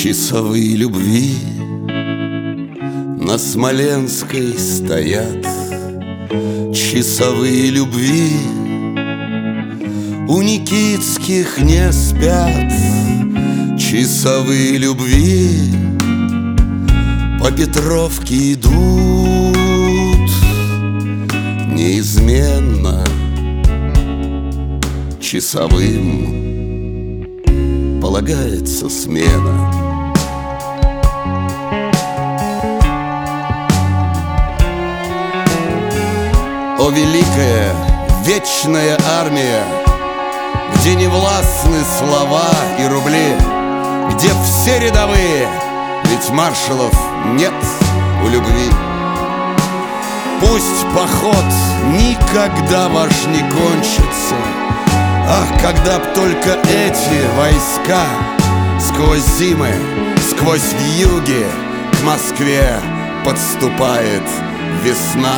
Часовые любви на Смоленской стоят. Часовые любви у Никитских не спят. Часовые любви по Петровке идут. Неизменно часовым полагается смена. О, великая, вечная армия, где не властны слова и рубли, где все рядовые, ведь маршалов нет у любви. Пусть поход никогда ваш не кончится. Ах, когда б только эти войска сквозь зимы, сквозь вьюги к Москве подступает весна.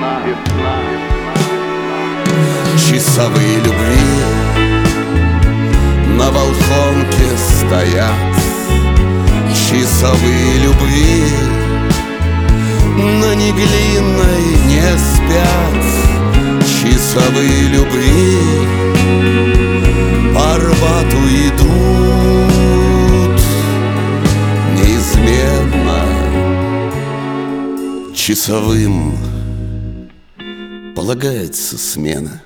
Часовые любви на Волхонке стоят. Часовые любви на Неглинной не спят. Часовые любви по Арбату идут. Неизменно часовым полагается смена.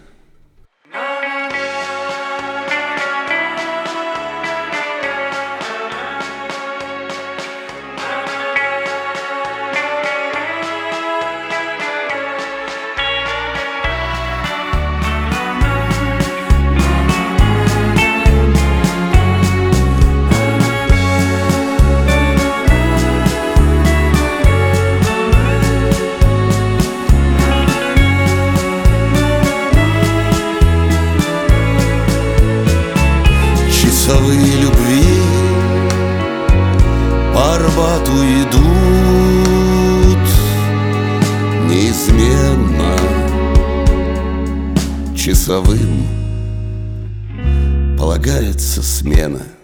Часовые любви по Арбату идут. Неизменно часовым полагается смена.